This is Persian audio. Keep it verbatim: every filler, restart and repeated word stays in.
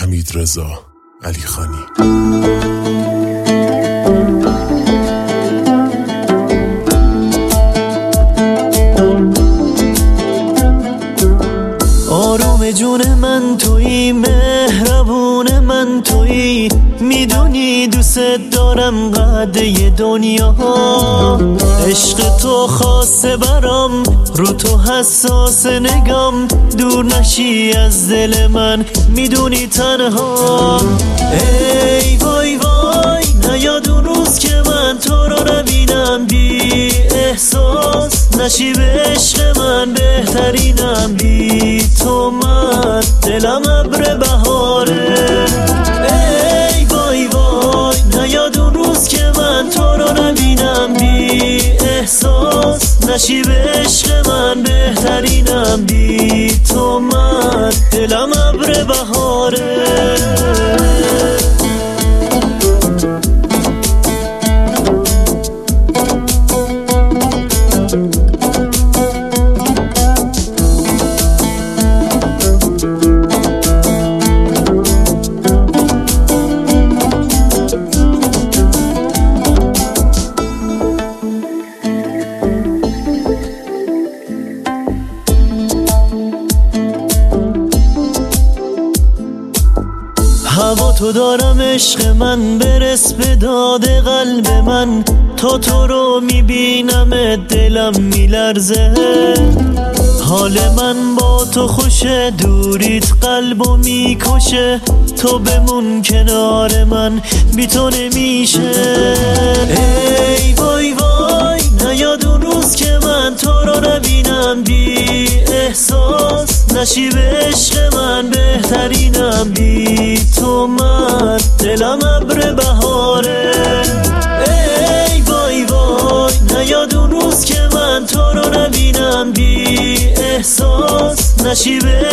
حمیدرضا علیخانی. آروم جون من تویی، مهربون من تویی، میدونی دوست دارم قده دنیا. عشق تو خاصه برام، رو تو حساس نگام، دور نشی از دل من، میدونی تنها. ای وای وای نیاد اون روز که من تو رو نبینم، بی احساس نشی به عشق من، بهترینم بی تو من، دلم ابر بهاره. ای وای وای نیاد اون روز که من تو رو نبینم، بی احساس نشی به عشق من، بهترینم بی تو من، دلم ابر بهاره. هوا تو دارم عشق من، برس به داد قلب من، تا تو رو میبینم دلم میلرزه. حال من با تو خوشه، دوریت قلبو میکشه، تو بمون کنار من، بی تو نمیشه. ای وای وای نیاد اون روز که من تو رو نبینم، بی احساس نشی به عشق من، بهترینم بی تو من، دلم ابر بهاره. ای وای وای نیاد اون روز که من تو رو نبینم، بی احساس نشی به